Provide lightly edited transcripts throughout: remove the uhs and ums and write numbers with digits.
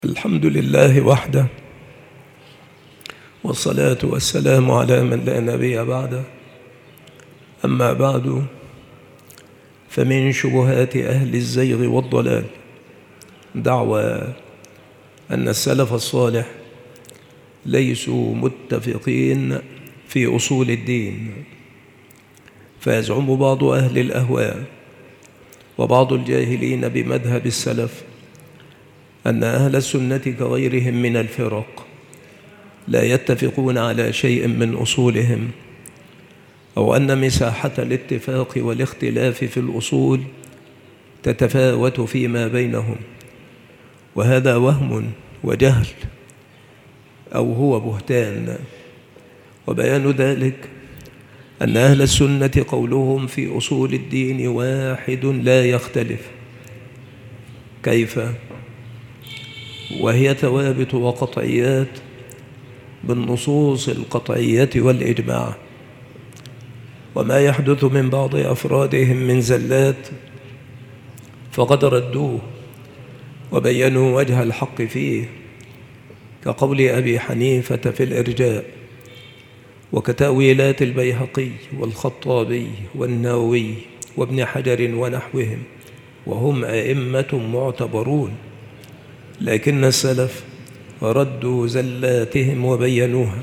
الحمد لله وحده، والصلاة والسلام على من لا نبي بعده. أما بعد، فمن شبهات أهل الزيغ والضلال دعوى أن السلف الصالح ليسوا متفقين في أصول الدين، فيزعم بعض أهل الأهواء وبعض الجاهلين بمذهب السلف أن أهل السنة كغيرهم من الفرق لا يتفقون على شيء من أصولهم، أو أن مساحة الاتفاق والاختلاف في الأصول تتفاوت فيما بينهم، وهذا وهم وجهل أو هو بهتان. وبيان ذلك أن أهل السنة قولهم في أصول الدين واحد لا يختلف. كيف؟ وهي ثوابت وقطعيات بالنصوص القطعية والإجماع، وما يحدث من بعض أفرادهم من زلات فقد ردوه وبينوا وجه الحق فيه، كقول أبي حنيفة في الإرجاء، وكتأويلات البيهقي والخطابي والنووي وابن حجر ونحوهم، وهم أئمة معتبرون، لكن السلف ردوا زلاتهم وبينوها.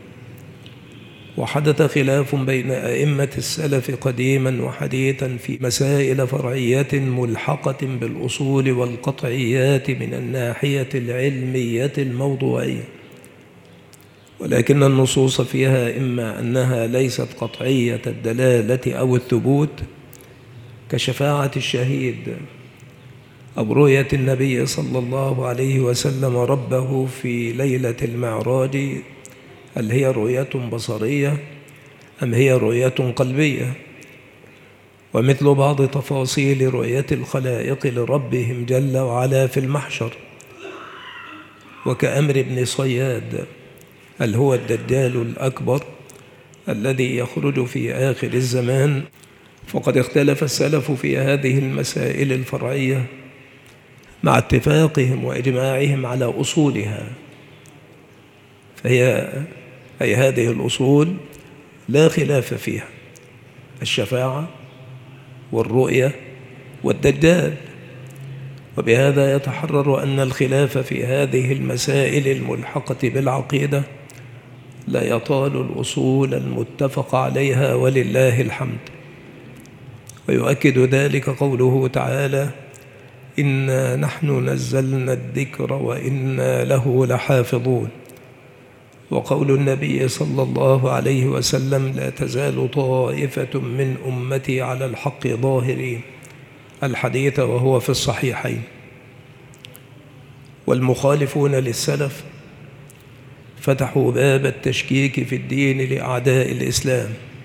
وحدث خلاف بين أئمة السلف قديما وحديثا في مسائل فرعية ملحقة بالأصول والقطعيات من الناحية العلمية الموضوعية، ولكن النصوص فيها إما أنها ليست قطعية الدلالة أو الثبوت، كشفاعة الشهيد أو رؤية النبي صلى الله عليه وسلم ربه في ليلة المعراج، هل هي رؤية بصرية أم هي رؤية قلبية؟ ومثل بعض تفاصيل رؤية الخلائق لربهم جل وعلا في المحشر، وكأمر ابن صياد، هل هو الدجال الأكبر الذي يخرج في آخر الزمان؟ فقد اختلف السلف في هذه المسائل الفرعية مع اتفاقهم وإجماعهم على أصولها، أي هذه الأصول لا خلاف فيها: الشفاعة والرؤية والدجال. وبهذا يتحرر أن الخلاف في هذه المسائل الملحقة بالعقيدة لا يطال الأصول المتفق عليها، ولله الحمد. ويؤكد ذلك قوله تعالى: إنا نحن نزلنا الذكر وإنا له لحافظون، وقول النبي صلى الله عليه وسلم: لا تزال طائفة من أمتي على الحق ظاهرين، الحديث وهو في الصحيحين. والمخالفون للسلف فتحوا باب التشكيك في الدين لأعداء الإسلام.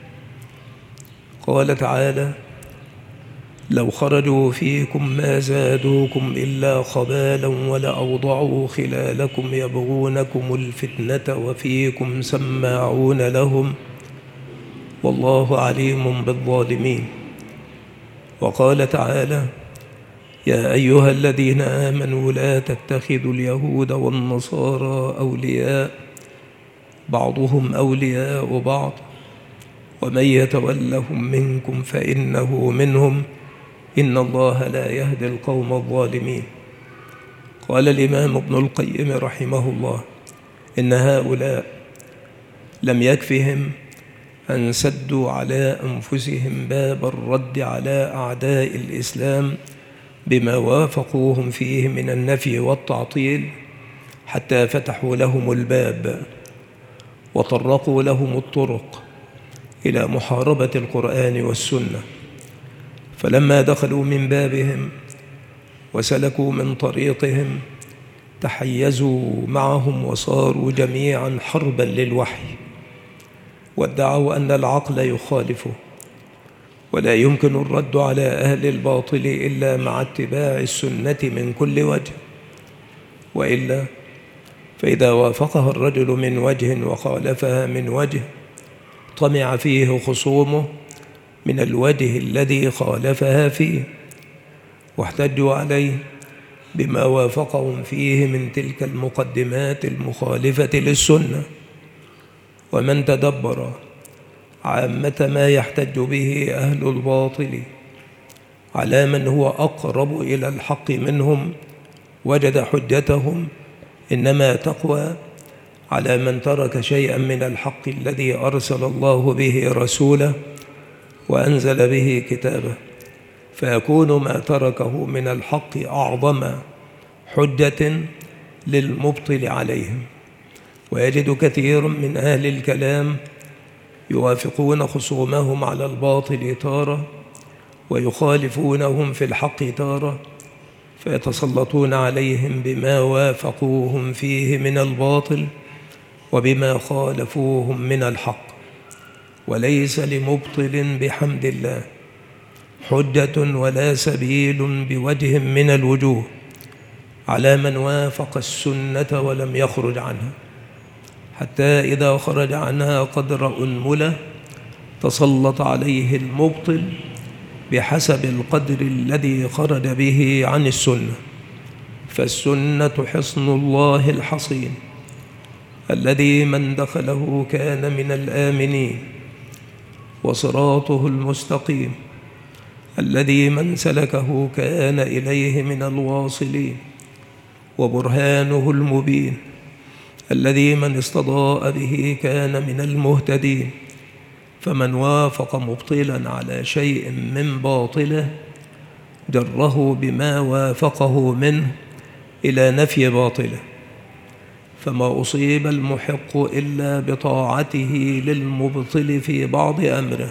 قال تعالى: لو خرجوا فيكم ما زادوكم إلا خبالا ولأوضعوا خلالكم يبغونكم الفتنة وفيكم سماعون لهم والله عليم بالظالمين. وقال تعالى: يا أيها الذين آمنوا لا تتخذوا اليهود والنصارى أولياء بعضهم أولياء بعض ومن يتولهم منكم فإنه منهم إن الله لا يهدي القوم الظالمين. قال الإمام ابن القيم رحمه الله: إن هؤلاء لم يكفهم أن سدوا على أنفسهم باب الرد على أعداء الإسلام بما وافقوهم فيه من النفي والتعطيل، حتى فتحوا لهم الباب وطرقوا لهم الطرق إلى محاربة القرآن والسنة. فلما دخلوا من بابهم وسلكوا من طريقهم تحيزوا معهم وصاروا جميعا حربا للوحي، وادعوا أن العقل يخالفه، ولا يمكن الرد على أهل الباطل إلا مع اتباع السنة من كل وجه، وإلا فإذا وافقها الرجل من وجه وخالفها من وجه طمع فيه خصومه من الوجه الذي خالفها فيه، واحتجوا عليه بما وافقهم فيه من تلك المقدمات المخالفة للسنة. ومن تدبر عامة ما يحتج به أهل الباطل على من هو أقرب إلى الحق منهم وجد حجتهم إنما تقوى على من ترك شيئا من الحق الذي أرسل الله به رسوله وأنزل به كتابه، فيكون ما تركه من الحق أعظم حجة للمبطل عليهم. ويجد كثير من أهل الكلام يوافقون خصومهم على الباطل تارة ويخالفونهم في الحق تارة، فيتسلطون عليهم بما وافقوهم فيه من الباطل وبما خالفوهم من الحق. وليس لمبطل بحمد الله حجة ولا سبيل بوجه من الوجوه على من وافق السنة ولم يخرج عنها، حتى إذا خرج عنها قدر أنملة تسلط عليه المبطل بحسب القدر الذي خرج به عن السنة. فالسنة حصن الله الحصين الذي من دخله كان من الآمنين، وصراطه المستقيم الذي من سلكه كان إليه من الواصلين، وبرهانه المبين الذي من استضاء به كان من المهتدين. فمن وافق مبطلا على شيء من باطله جره بما وافقه منه إلى نفي باطله، فما أصيب المحق إلا بطاعته للمبطل في بعض أمره.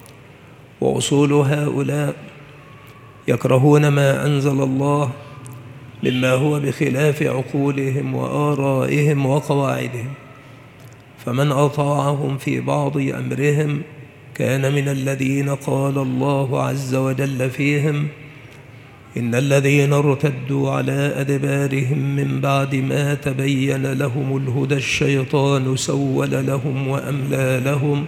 وأصول هؤلاء يكرهون ما أنزل الله مما هو بخلاف عقولهم وآرائهم وقواعدهم، فمن أطاعهم في بعض أمرهم كان من الذين قال الله عز وجل فيهم: إن الذين ارتدوا على أدبارهم من بعد ما تبين لهم الهدى الشيطان سول لهم وأملى لهم،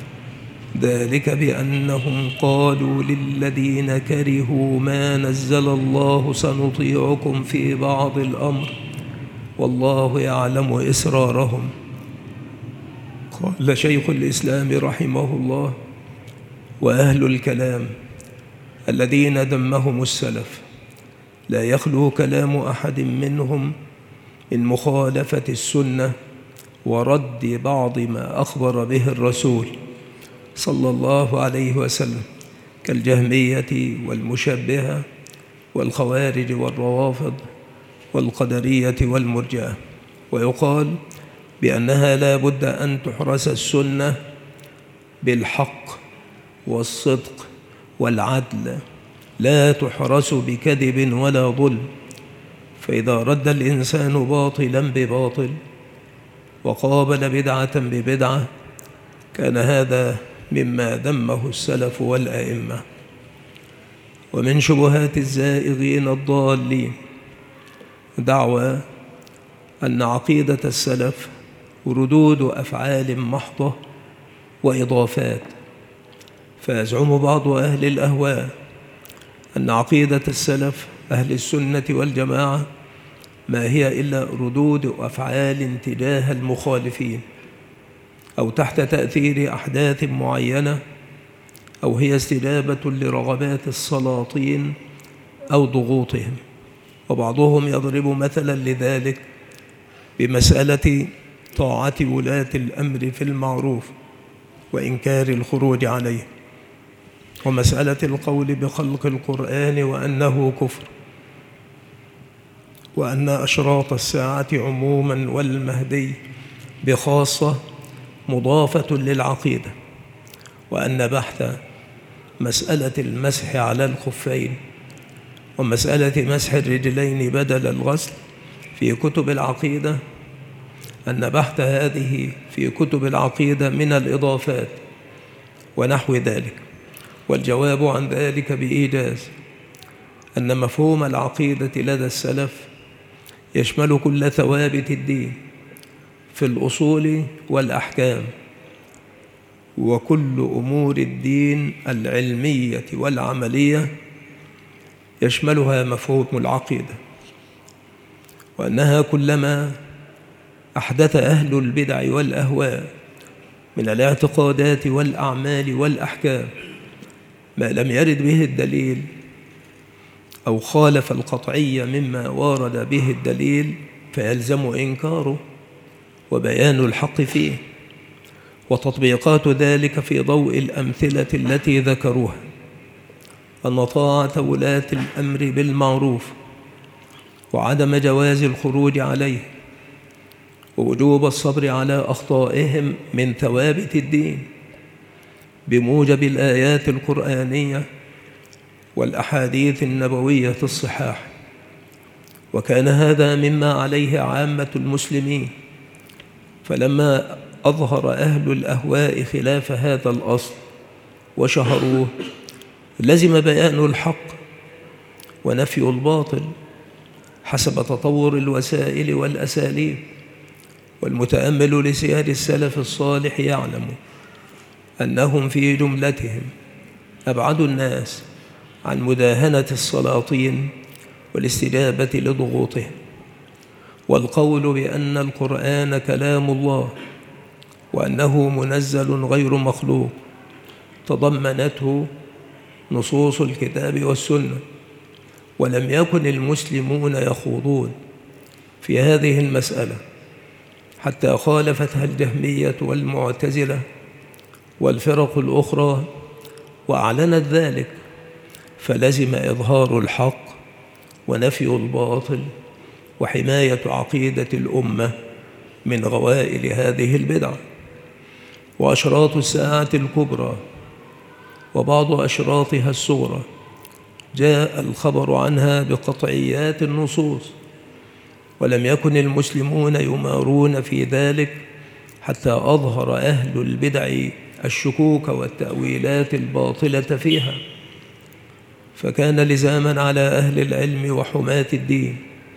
ذلك بأنهم قالوا للذين كرهوا ما نزل الله سنطيعكم في بعض الأمر والله يعلم إسرارهم. قال شيخ الإسلام رحمه الله: وأهل الكلام الذين ذمهم السلف لا يخلو كلام أحد منهم من مخالفة السنة ورد بعض ما أخبر به الرسول صلى الله عليه وسلم، كالجهمية والمشبهة والخوارج والروافض والقدرية والمرجئة. ويقال بأنها لا بد أن تحرس السنة بالحق والصدق والعدل، لا تحرس بكذب ولا ظلم. فإذا رد الإنسان باطلا بباطل وقابل بدعة ببدعة كان هذا مما ذمه السلف والأئمة. ومن شبهات الزائغين الضالين دعوى أن عقيدة السلف ردود أفعال محضة وإضافات، فيزعم بعض أهل الأهواء أن عقيدة السلف أهل السنة والجماعة ما هي إلا ردود أفعال تجاه المخالفين أو تحت تأثير أحداث معينة، أو هي استجابة لرغبات السلاطين أو ضغوطهم. وبعضهم يضرب مثلا لذلك بمسألة طاعة ولاة الأمر في المعروف وإنكار الخروج عليه، ومسألة القول بخلق القرآن وأنه كفر، وأن أشراط الساعة عموما والمهدي بخاصة مضافة للعقيدة، وأن بحث مسألة المسح على الخفين ومسألة مسح الرجلين بدل الغسل في كتب العقيدة، أن بحث هذه في كتب العقيدة من الإضافات ونحو ذلك. والجواب عن ذلك بإيجاز أن مفهوم العقيدة لدى السلف يشمل كل ثوابت الدين في الأصول والأحكام، وكل أمور الدين العلمية والعملية يشملها مفهوم العقيدة. وأنها كلما أحدث أهل البدع والأهواء من الاعتقادات والأعمال والأحكام ما لم يرد به الدليل أو خالف القطعية مما ورد به الدليل فيلزم إنكاره وبيان الحق فيه وتطبيقات ذلك في ضوء الأمثلة التي ذكروها، أن طاعة ولاة الأمر بالمعروف وعدم جواز الخروج عليه ووجوب الصبر على أخطائهم من ثوابت الدين بموجب الآيات القرآنية والأحاديث النبوية الصحاح. وكان هذا مما عليه عامة المسلمين، فلما أظهر أهل الأهواء خلاف هذا الأصل وشهروه لزم بيان الحق ونفي الباطل حسب تطور الوسائل والأساليب. والمتأمل لسير السلف الصالح يعلم أنهم في جملتهم أبعد الناس عن مداهنة السلاطين والاستجابة لضغوطهم. والقول بأن القرآن كلام الله وأنه منزل غير مخلوق تضمنته نصوص الكتاب والسنة، ولم يكن المسلمون يخوضون في هذه المسألة حتى خالفتها الجهمية والمعتزلة والفرق الأخرى وأعلنت ذلك، فلزم إظهار الحق ونفي الباطل وحماية عقيدة الأمة من غوائل هذه البدع. وأشراط الساعة الكبرى وبعض أشراطها الصغرى جاء الخبر عنها بقطعيات النصوص، ولم يكن المسلمون يمارون في ذلك حتى أظهر أهل البدع الشكوك والتأويلات الباطلة فيها. فكان لزاما على أهل العلم وحماة الدين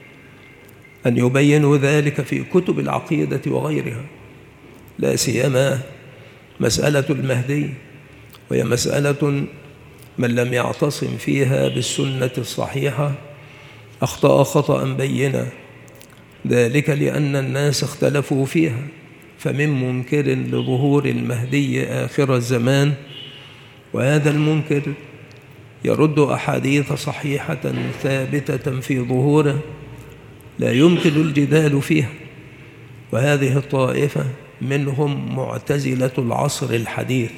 أن يبينوا ذلك في كتب العقيدة وغيرها، لا سيما مسألة المهدي، وهي مسألة من لم يعتصم فيها بالسنة الصحيحة أخطأ خطأ بينا، ذلك لأن الناس اختلفوا فيها، فمن منكر لظهور المهدي آخر الزمان، وهذا المنكر يرد أحاديث صحيحة ثابتة في ظهوره لا يمكن الجدال فيها. وهذه الطائفة منهم معتزلة العصر الحديث،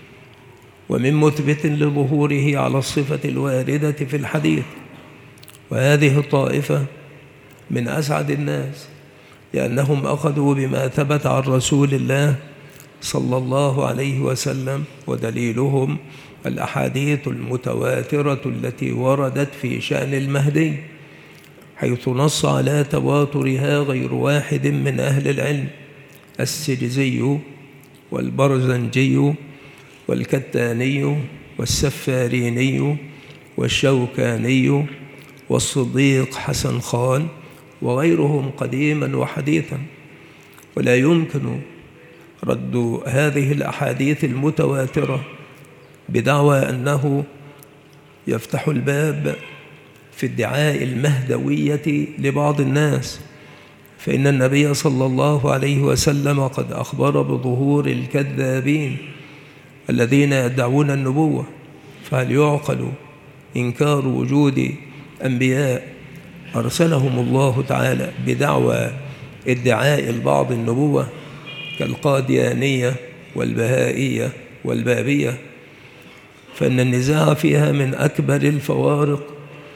ومن مثبت لظهوره على الصفة الواردة في الحديث. وهذه الطائفة من أسعد الناس لأنهم أخذوا بما ثبت عن رسول الله صلى الله عليه وسلم، ودليلهم الأحاديث المتواترة التي وردت في شأن المهدي، حيث نص على تواترها غير واحد من أهل العلم: السجزي والبرزنجي والكتاني والسفاريني والشوكاني والصديق حسن خان وغيرهم قديما وحديثا. ولا يمكن رد هذه الأحاديث المتواترة بدعوى أنه يفتح الباب في ادعاء المهدوية لبعض الناس، فإن النبي صلى الله عليه وسلم قد أخبر بظهور الكذابين الذين يدعون النبوة. فهل يعقل إنكار وجود أنبياء أرسلهم الله تعالى بدعوى ادعاء البعض النبوة كالقاديانية والبهائية والبابية؟ فإن النزاع فيها من أكبر الفوارق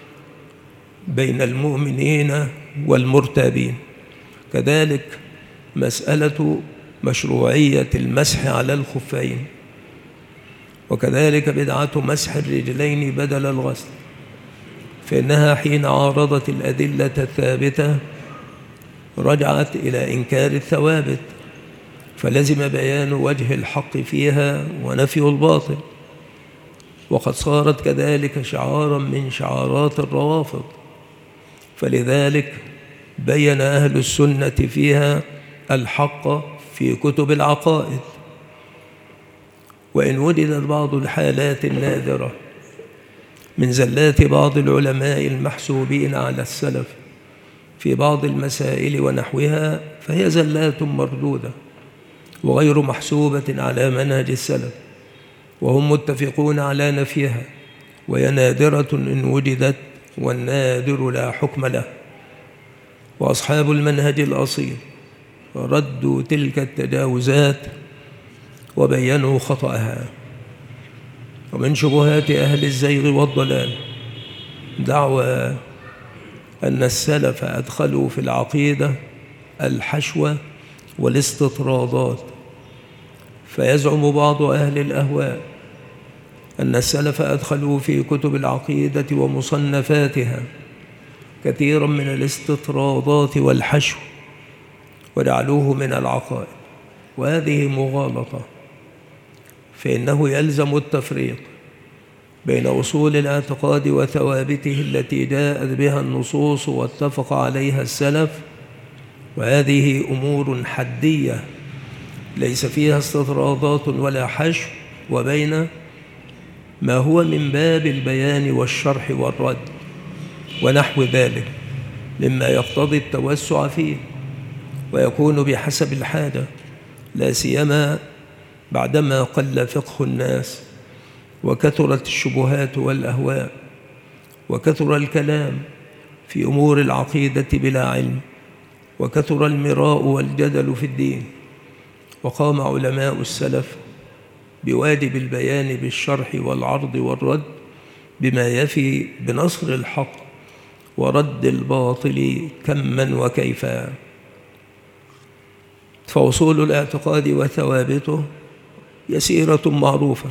بين المؤمنين والمرتابين. كذلك مسألة مشروعية المسح على الخفين، وكذلك بدعة مسح الرجلين بدل الغسل، فإنها حين عارضت الأدلة الثابتة رجعت إلى إنكار الثوابت، فلزم بيان وجه الحق فيها ونفي الباطل. وقد صارت كذلك شعارا من شعارات الروافض، فلذلك بين أهل السنة فيها الحق في كتب العقائد. وإن وجدت بعض الحالات النادرة من زلات بعض العلماء المحسوبين على السلف في بعض المسائل ونحوها فهي زلات مردودة وغير محسوبة على منهج السلف، وهم متفقون على نفيها، وهي نادرة إن وجدت، والنادر لا حكم له. وأصحاب المنهج الأصيل ردوا تلك التجاوزات وبينوا خطأها. ومن شبهات أهل الزيغ والضلال دعوى أن السلف أدخلوا في العقيدة الحشو والاستطرادات، فيزعم بعض أهل الأهواء أن السلف أدخلوا في كتب العقيدة ومصنفاتها كثيرا من الاستطرادات والحشو وجعلوه من العقائد، وهذه مغالطة، فإنه يلزم التفريق بين أصول الاعتقاد وثوابته التي جاءت بها النصوص واتفق عليها السلف، وهذه أمور حدية ليس فيها استطرادات ولا حشو، وبين ما هو من باب البيان والشرح والرد ونحو ذلك مما يقتضي التوسع فيه ويكون بحسب الحاجة، لا سيما بعدما قل فقه الناس وكثرت الشبهات والأهواء وكثر الكلام في أمور العقيدة بلا علم وكثر المراء والجدل في الدين. وقام علماء السلف بواجب البيان بالشرح والعرض والرد بما يفي بنصر الحق ورد الباطل كما وكيفا. فأصول الاعتقاد وثوابته يسيرة معروفة،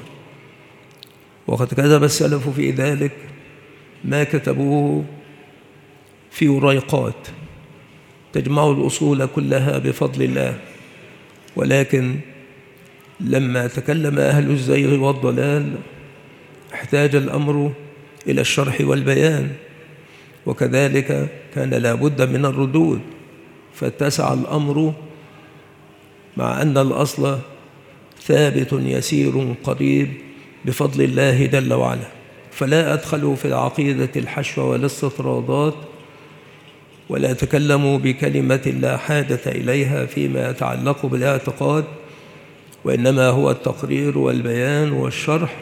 وقد كتب السلف في ذلك ما كتبوه في وريقات تجمع الأصول كلها بفضل الله. ولكن لما تكلم أهل الزيغ والضلال احتاج الأمر إلى الشرح والبيان، وكذلك كان لا بد من الردود، فاتسع الأمر مع أن الأصل ثابت يسير قريب بفضل الله جل وعلا. فلا أدخلوا في العقيدة الحشو والاستطرادات، ولا تكلموا بكلمة لا حاجة إليها فيما يتعلق بالاعتقاد، وإنما هو التقرير والبيان والشرح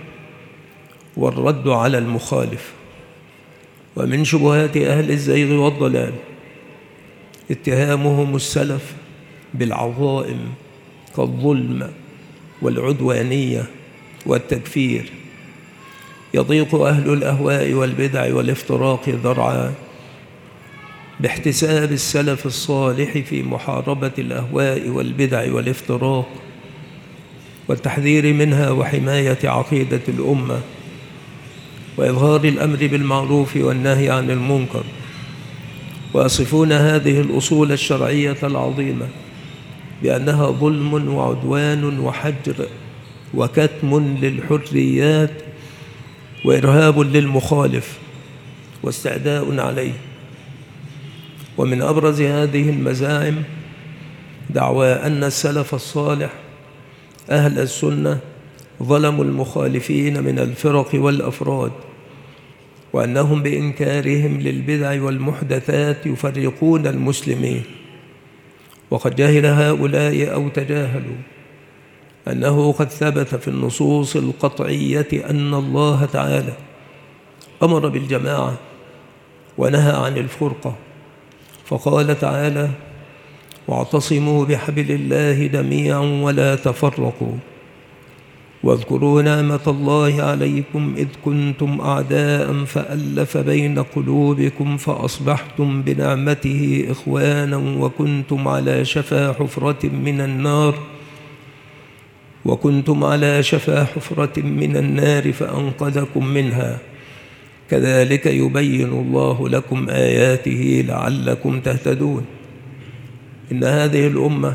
والرد على المخالف. ومن شبهات أهل الزيغ والضلال اتهامهم السلف بالعظائم كالظلم والعدوانية والتكفير. يضيق أهل الأهواء والبدع والافتراق ذرعا باحتساب السلف الصالح في محاربة الأهواء والبدع والافتراق والتحذير منها وحماية عقيدة الأمة وإظهار الأمر بالمعروف والنهي عن المنكر. ويصفون هذه الأصول الشرعية العظيمة بأنها ظلم وعدوان وحجر وكتم للحريات وإرهاب للمخالف واستعداء عليه. ومن أبرز هذه المزاعم دعوى أن السلف الصالح أهل السنة ظلموا المخالفين من الفرق والأفراد، وأنهم بإنكارهم للبدع والمحدثات يفرقون المسلمين. وقد جهل هؤلاء أو تجاهلوا أنه قد ثبت في النصوص القطعية أن الله تعالى أمر بالجماعة ونهى عن الفرقة، فقال تعالى: واعتصموا بحبل الله جميعا ولا تفرقوا واذكروا نعمة الله عليكم إذ كنتم أعداء فألف بين قلوبكم فأصبحتم بنعمته إخوانا وكنتم على شفا حفرة من النار فأنقذكم منها كذلك يبين الله لكم آياته لعلكم تهتدون. إن هذه الأمة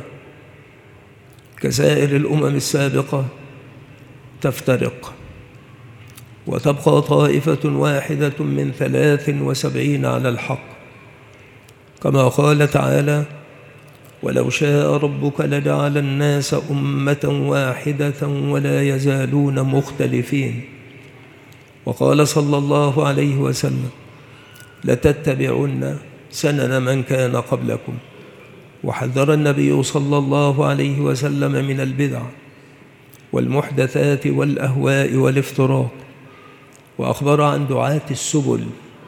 كسائر الأمم السابقة تفترق، وتبقى طائفة واحدة من 73 على الحق، كما قال تعالى: ولو شاء ربك لجعل الناس أمة واحدة ولا يزالون مختلفين. وقال صلى الله عليه وسلم: لتتبعن سنن من كان قبلكم. وحذر النبي صلى الله عليه وسلم من البدع والمحدثات والأهواء والافتراق، وأخبر عن دعاة السبل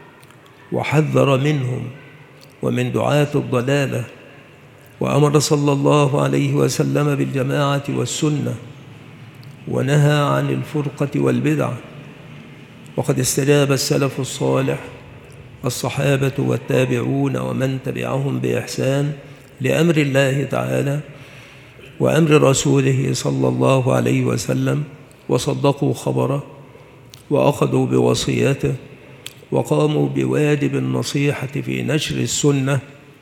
وحذر منهم ومن دعاة الضلالة، وأمر صلى الله عليه وسلم بالجماعة والسنة، ونهى عن الفرقة والبدع. وقد استجاب السلف الصالح الصحابة والتابعون ومن تبعهم بإحسان لأمر الله تعالى وأمر رسوله صلى الله عليه وسلم، وصدقوا خبره وأخذوا بوصيته، وقاموا بواجب النصيحة في نشر السنة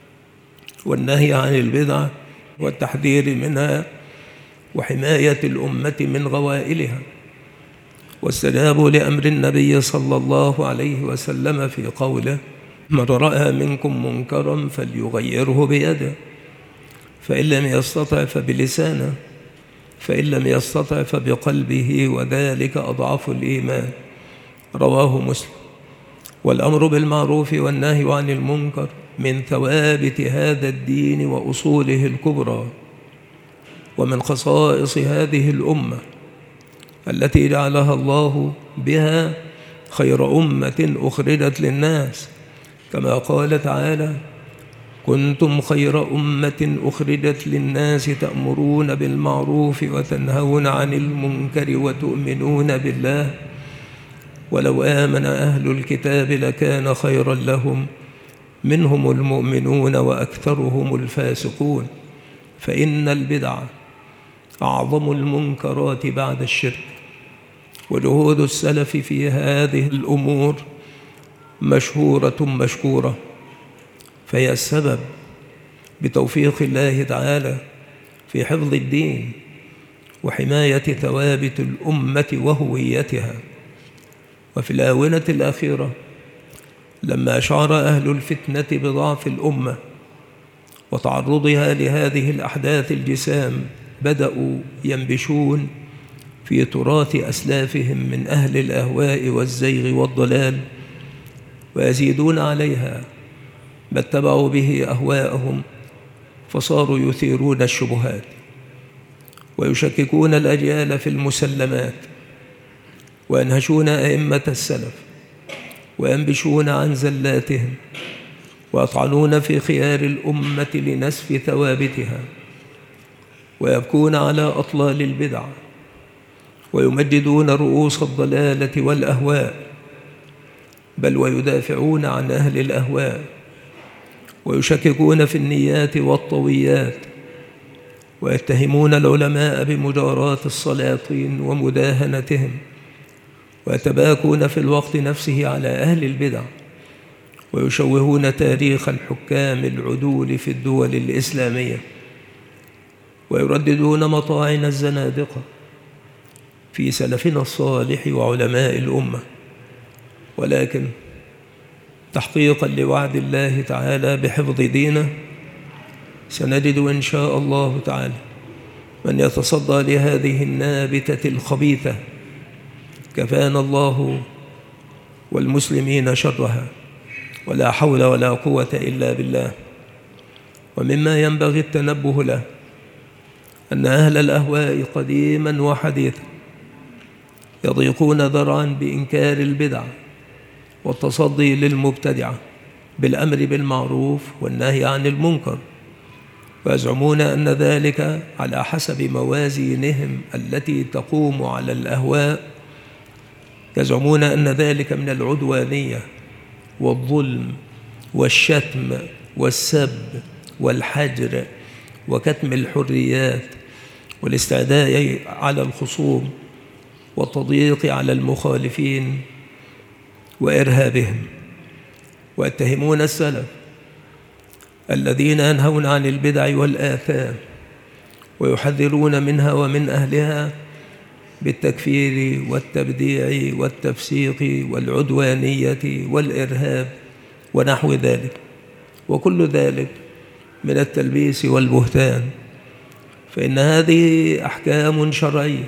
والنهي عن البدع والتحذير منها وحماية الأمة من غوائلها. واستجابوا لأمر النبي صلى الله عليه وسلم في قوله: من رأى منكم منكرا فليغيره بيده، فإن لم يستطع فبلسانه، فإن لم يستطع فبقلبه، وذلك أضعف الإيمان. رواه مسلم. والأمر بالمعروف والنهي عن المنكر من ثوابت هذا الدين وأصوله الكبرى، ومن خصائص هذه الأمة التي جعلها الله بها خير أمة أخرجت للناس، كما قال تعالى: كنتم خير أمة أخرجت للناس تأمرون بالمعروف وتنهون عن المنكر وتؤمنون بالله، ولو آمن أهل الكتاب لكان خيرا لهم منهم المؤمنون وأكثرهم الفاسقون، فإن البدع أعظم المنكرات بعد الشرك. وجهود السلف في هذه الأمور مشهورة مشكورة، فهي السبب بتوفيق الله تعالى في حفظ الدين وحماية ثوابت الأمة وهويتها. وفي الآونة الأخيرة لما شعر أهل الفتنة بضعف الأمة وتعرضها لهذه الأحداث الجسام، بدأوا ينبشون في تراث أسلافهم من أهل الأهواء والزيغ والضلال، ويزيدون عليها ما اتبعوا به أهواءهم، فصاروا يثيرون الشبهات ويشككون الأجيال في المسلمات، وينهشون أئمة السلف وينبشون عن زلاتهم، ويطعنون في خيار الأمة لنسف ثوابتها، ويبكون على أطلال البدع، ويمجدون رؤوس الضلالة والأهواء، بل ويدافعون عن أهل الأهواء، ويشككون في النيات والطويات، ويتهمون العلماء بمجاراة السلاطين ومداهنتهم، ويتباكون في الوقت نفسه على أهل البدع، ويشوهون تاريخ الحكام العدول في الدول الإسلامية، ويرددون مطاعن الزنادقة في سلفنا الصالح وعلماء الأمة. ولكن تحقيقا لوعد الله تعالى بحفظ دينه، سنجد إن شاء الله تعالى من يتصدى لهذه النابتة الخبيثة، كفانا الله والمسلمين شرها، ولا حول ولا قوة إلا بالله. ومما ينبغي التنبه له أن أهل الأهواء قديما وحديثا يضيقون ذرعا بإنكار البدع والتصدي للمبتدعة بالأمر بالمعروف والنهي عن المنكر، ويزعمون أن ذلك على حسب موازينهم التي تقوم على الأهواء. يزعمون أن ذلك من العدوانية والظلم والشتم والسب والحجر وكتم الحريات والاستعداء على الخصوم والتضييق على المخالفين وإرهابهم. ويتهمون السلف الذين ينهون عن البدع والآثام ويحذرون منها ومن أهلها بالتكفير والتبديع والتفسيق والعدوانية والإرهاب ونحو ذلك، وكل ذلك من التلبيس والبهتان. فإن هذه أحكام شرعية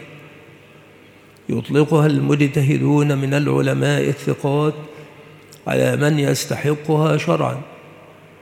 يطلقها المجتهدون من العلماء الثقات على من يستحقها شرعا،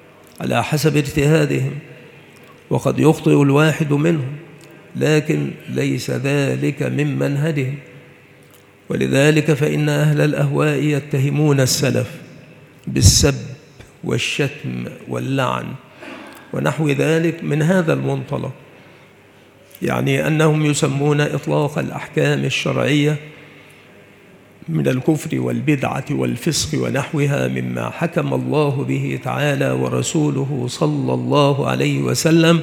على حسب اجتهادهم، وقد يخطئ الواحد منهم، لكن ليس ذلك من منهجهم. ولذلك فإن أهل الأهواء يتهمون السلف بالسب والشتم واللعن ونحو ذلك من هذا المنطلق، يعني أنهم يسمون إطلاق الأحكام الشرعية من الكفر والبدعة والفسق ونحوها مما حكم الله به تعالى ورسوله صلى الله عليه وسلم،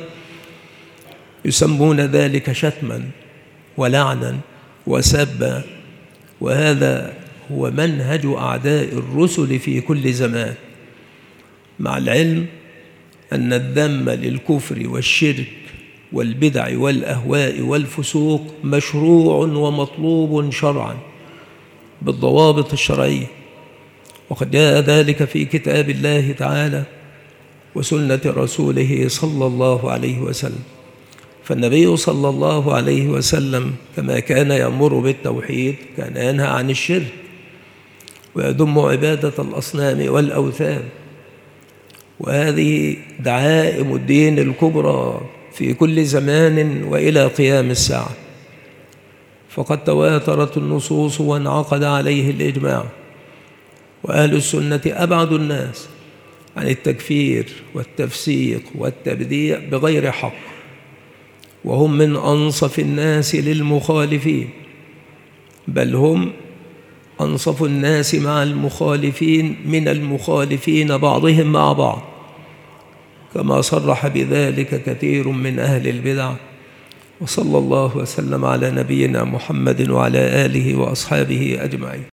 يسمون ذلك شتما ولعنا وسبا. وهذا هو منهج أعداء الرسل في كل زمان، مع العلم أن الذم للكفر والشرك والبدع والأهواء والفسوق مشروع ومطلوب شرعا بالضوابط الشرعية، وقد جاء ذلك في كتاب الله تعالى وسنة رسوله صلى الله عليه وسلم. فالنبي صلى الله عليه وسلم كما كان يأمر بالتوحيد كان ينهى عن الشرك ويذم عبادة الأصنام والأوثان، وهذه دعائم الدين الكبرى في كل زمان وإلى قيام الساعة. فقد تواترت النصوص وانعقد عليه الإجماع، وأهل السنة أبعد الناس عن التكفير والتفسيق والتبديع بغير حق، وهم من أنصف الناس للمخالفين، بل هم أنصف الناس مع المخالفين من المخالفين بعضهم مع بعض، كما صرح بذلك كثير من أهل البدع. وصلى الله وسلم على نبينا محمد وعلى آله وأصحابه أجمعين.